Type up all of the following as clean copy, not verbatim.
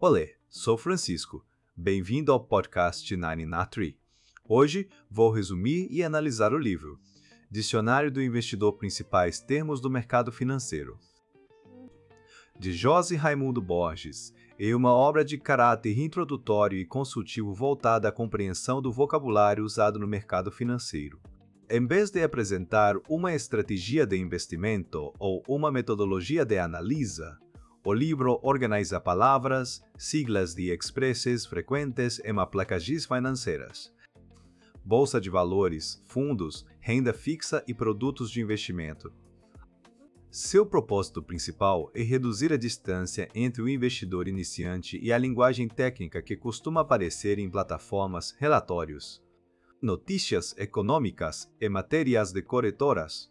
Olê, sou Francisco. Bem-vindo ao podcast 993. Hoje vou resumir e analisar o livro Dicionário do Investidor Principais Termos do Mercado Financeiro, de José Raimundo Borges, é uma obra de caráter introdutório e consultivo voltada à compreensão do vocabulário usado no mercado financeiro. Em vez de apresentar uma estratégia de investimento ou uma metodologia de análise, o livro organiza palavras, siglas de expresses frequentes em placagens financeiras, bolsa de valores, fundos, renda fixa e produtos de investimento. Seu propósito principal é reduzir a distância entre o investidor iniciante e a linguagem técnica que costuma aparecer em plataformas, relatórios, notícias econômicas e matérias de corretoras.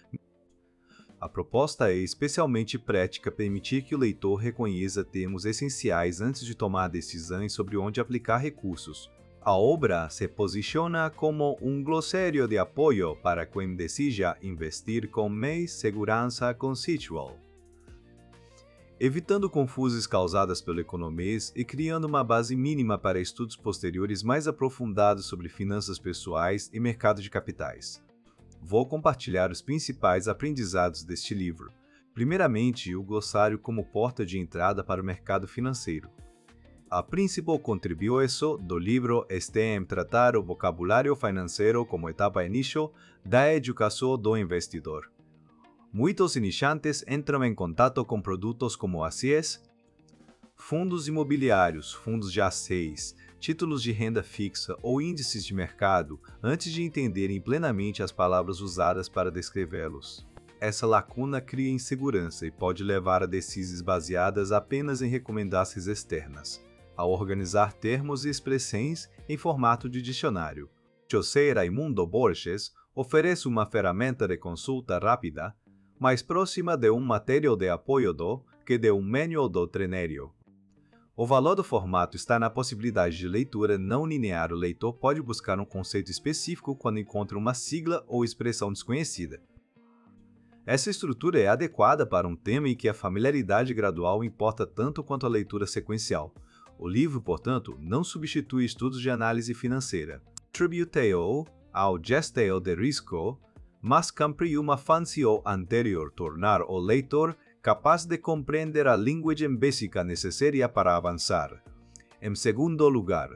A proposta é especialmente prática permitir que o leitor reconheça termos essenciais antes de tomar decisões sobre onde aplicar recursos. A obra se posiciona como um glossário de apoio para quem deseja investir com mais segurança conceitual, evitando confusões causadas pelo economês e criando uma base mínima para estudos posteriores mais aprofundados sobre finanças pessoais e mercado de capitais. Vou compartilhar os principais aprendizados deste livro. Primeiramente, o glossário como porta de entrada para o mercado financeiro. A principal contribuição do livro está em tratar o vocabulário financeiro como etapa início da educação do investidor. Muitos iniciantes entram em contato com produtos como ACS, fundos imobiliários, fundos de A6, títulos de renda fixa ou índices de mercado antes de entenderem plenamente as palavras usadas para descrevê-los. Essa lacuna cria insegurança e pode levar a decisões baseadas apenas em recomendações externas, ao organizar termos e expressões em formato de dicionário. José Raimundo Borges oferece uma ferramenta de consulta rápida, mais próxima de um material de apoio que de um manual doutrinário. O valor do formato está na possibilidade de leitura não linear. O leitor pode buscar um conceito específico quando encontra uma sigla ou expressão desconhecida. Essa estrutura é adequada para um tema em que a familiaridade gradual importa tanto quanto a leitura sequencial. O livro, portanto, não substitui estudos de análise financeira, tributeo ao gestão de risco, mas cumpre uma função anterior, tornar o leitor capaz de compreender a linguagem básica necessária para avançar. Em segundo lugar,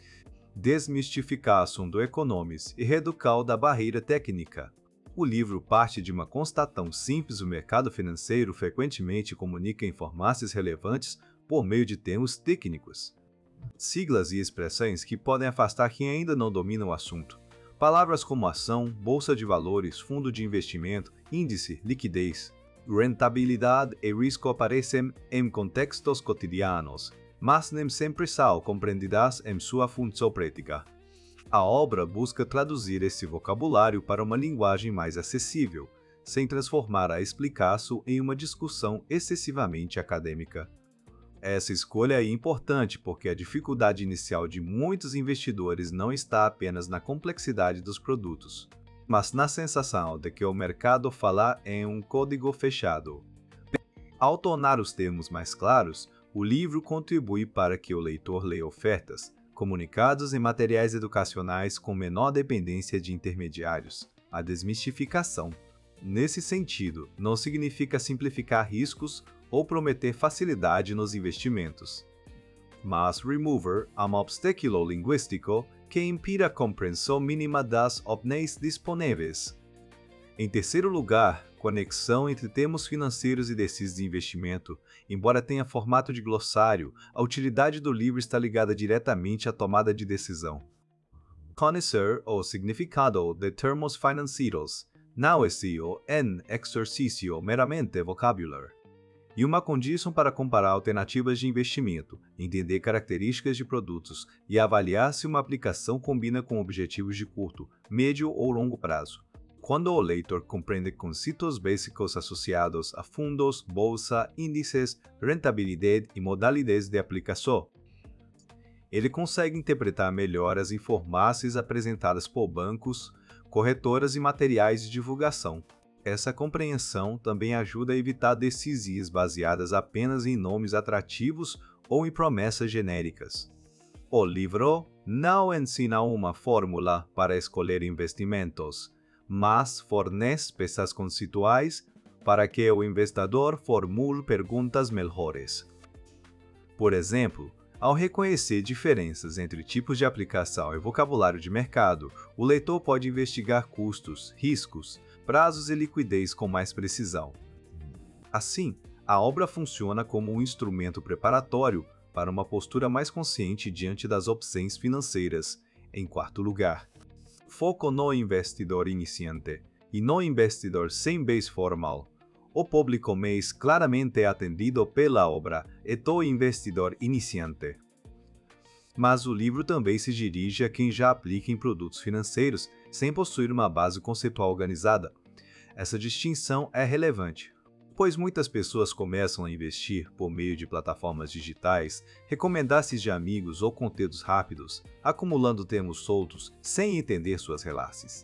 desmistificação do economês e redução da barreira técnica. O livro parte de uma constatação simples: o mercado financeiro frequentemente comunica informações relevantes por meio de termos técnicos, siglas e expressões que podem afastar quem ainda não domina o assunto. Palavras como ação, bolsa de valores, fundo de investimento, índice, liquidez, rentabilidade e risco aparecem em contextos cotidianos, mas nem sempre são compreendidas em sua função prática. A obra busca traduzir esse vocabulário para uma linguagem mais acessível, sem transformar a explicação em uma discussão excessivamente acadêmica. Essa escolha é importante porque a dificuldade inicial de muitos investidores não está apenas na complexidade dos produtos, mas na sensação de que o mercado fala em um código fechado. Ao tornar os termos mais claros, o livro contribui para que o leitor leia ofertas, comunicados e materiais educacionais com menor dependência de intermediários. A desmistificação, nesse sentido, não significa simplificar riscos ou prometer facilidade nos investimentos, mas remover um obstáculo linguístico que impida a compreensão mínima das opções disponíveis. Em terceiro lugar, conexão entre termos financeiros e decisões de investimento. Embora tenha formato de glossário, a utilidade do livro está ligada diretamente à tomada de decisão. Conhecer o significado de termos financeiros não é um exercício meramente vocabular, e uma condição para comparar alternativas de investimento, entender características de produtos e avaliar se uma aplicação combina com objetivos de curto, médio ou longo prazo. Quando o leitor compreende conceitos básicos associados a fundos, bolsa, índices, rentabilidade e modalidades de aplicação, ele consegue interpretar melhor as informações apresentadas por bancos, corretoras e materiais de divulgação. Essa compreensão também ajuda a evitar decisões baseadas apenas em nomes atrativos ou em promessas genéricas. O livro não ensina uma fórmula para escolher investimentos, mas fornece peças conceituais para que o investidor formule perguntas melhores. Por exemplo, ao reconhecer diferenças entre tipos de aplicação e vocabulário de mercado, o leitor pode investigar custos, riscos, prazos e liquidez com mais precisão. Assim, a obra funciona como um instrumento preparatório para uma postura mais consciente diante das opções financeiras. Em quarto lugar, foco no investidor iniciante e no investidor sem base formal. O público mais claramente atendido pela obra é o investidor iniciante. Mas o livro também se dirige a quem já aplica em produtos financeiros sem possuir uma base conceitual organizada. Essa distinção é relevante, pois muitas pessoas começam a investir por meio de plataformas digitais, recomendações de amigos ou conteúdos rápidos, acumulando termos soltos sem entender suas relações.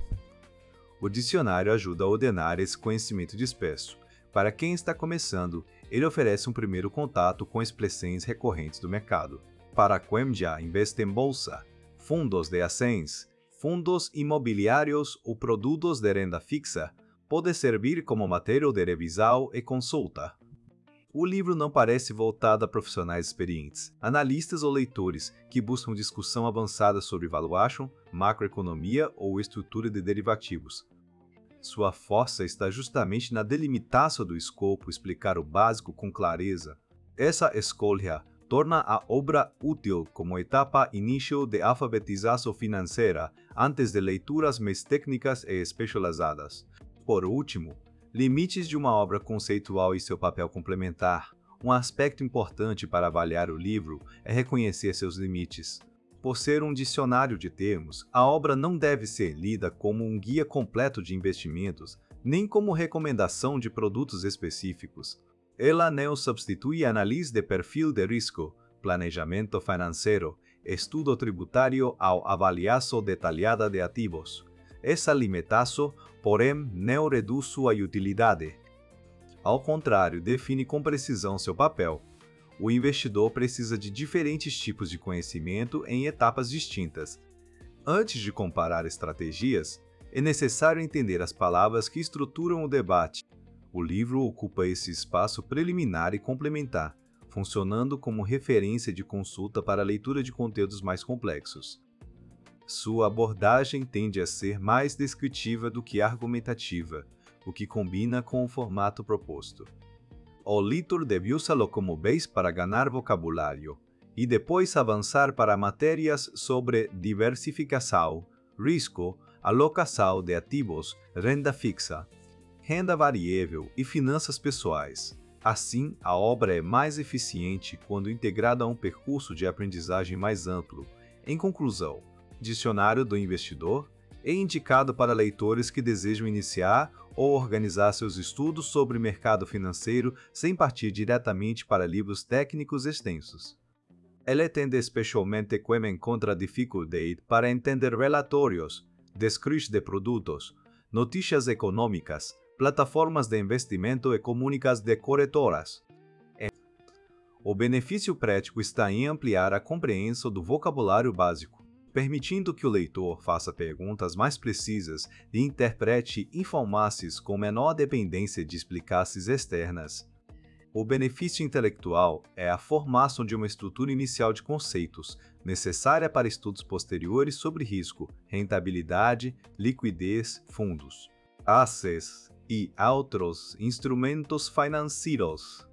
O dicionário ajuda a ordenar esse conhecimento disperso. Para quem está começando, ele oferece um primeiro contato com expressões recorrentes do mercado. Para quem já investe em bolsa, fundos de ações, fundos imobiliários ou produtos de renda fixa, pode servir como material de revisão e consulta. O livro não parece voltado a profissionais experientes, analistas ou leitores que buscam discussão avançada sobre valuation, macroeconomia ou estrutura de derivativos. Sua força está justamente na delimitação do escopo, explicar o básico com clareza. Essa escolha torna a obra útil como etapa início de alfabetização financeira antes de leituras mais técnicas e especializadas. Por último, limites de uma obra conceitual e seu papel complementar. Um aspecto importante para avaliar o livro é reconhecer seus limites. Por ser um dicionário de termos, a obra não deve ser lida como um guia completo de investimentos, nem como recomendação de produtos específicos. Ela não substitui análise de perfil de risco, planejamento financeiro, estudo tributário ou avaliação detalhada de ativos. Essa limitação, porém, não reduz sua utilidade. Ao contrário, define com precisão seu papel. O investidor precisa de diferentes tipos de conhecimento em etapas distintas. Antes de comparar estratégias, é necessário entender as palavras que estruturam o debate. O livro ocupa esse espaço preliminar e complementar, funcionando como referência de consulta para a leitura de conteúdos mais complexos. Sua abordagem tende a ser mais descritiva do que argumentativa, o que combina com o formato proposto. O leitor deve usá-lo como base para ganhar vocabulário e depois avançar para matérias sobre diversificação, risco, alocação de ativos, renda fixa, renda variável e finanças pessoais. Assim, a obra é mais eficiente quando integrada a um percurso de aprendizagem mais amplo. Em conclusão, Dicionário do Investidor é indicado para leitores que desejam iniciar ou organizar seus estudos sobre mercado financeiro sem partir diretamente para livros técnicos extensos. Ele tende especialmente quem encontra dificuldade para entender relatórios, descrições de produtos, notícias econômicas, plataformas de investimento e comunicas de corretoras. O benefício prático está em ampliar a compreensão do vocabulário básico, permitindo que o leitor faça perguntas mais precisas e interprete informações com menor dependência de explicações externas. O benefício intelectual é a formação de uma estrutura inicial de conceitos, necessária para estudos posteriores sobre risco, rentabilidade, liquidez, fundos, assets e outros instrumentos financeiros.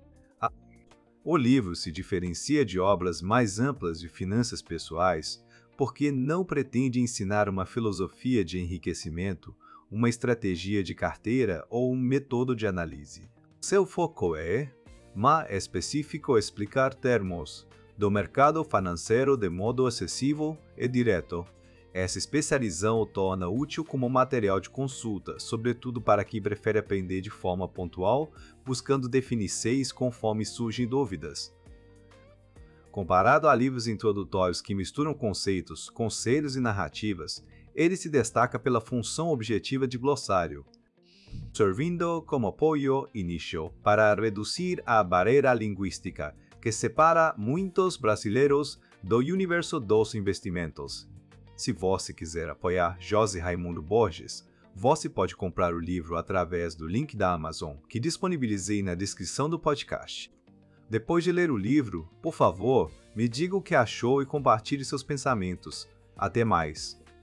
O livro se diferencia de obras mais amplas de finanças pessoais porque não pretende ensinar uma filosofia de enriquecimento, uma estratégia de carteira ou um método de análise. Seu foco é, mais específico, explicar termos do mercado financeiro de modo acessível e direto. Essa especialização o torna útil como material de consulta, sobretudo para quem prefere aprender de forma pontual, buscando definições conforme surgem dúvidas. Comparado a livros introdutórios que misturam conceitos, conselhos e narrativas, ele se destaca pela função objetiva de glossário. servindo como apoio início para reduzir a barreira linguística que separa muitos brasileiros do universo dos investimentos. Se você quiser apoiar José Raimundo Borges, você pode comprar o livro através do link da Amazon, que disponibilizei na descrição do podcast. Depois de ler o livro, por favor, me diga o que achou e compartilhe seus pensamentos. Até mais!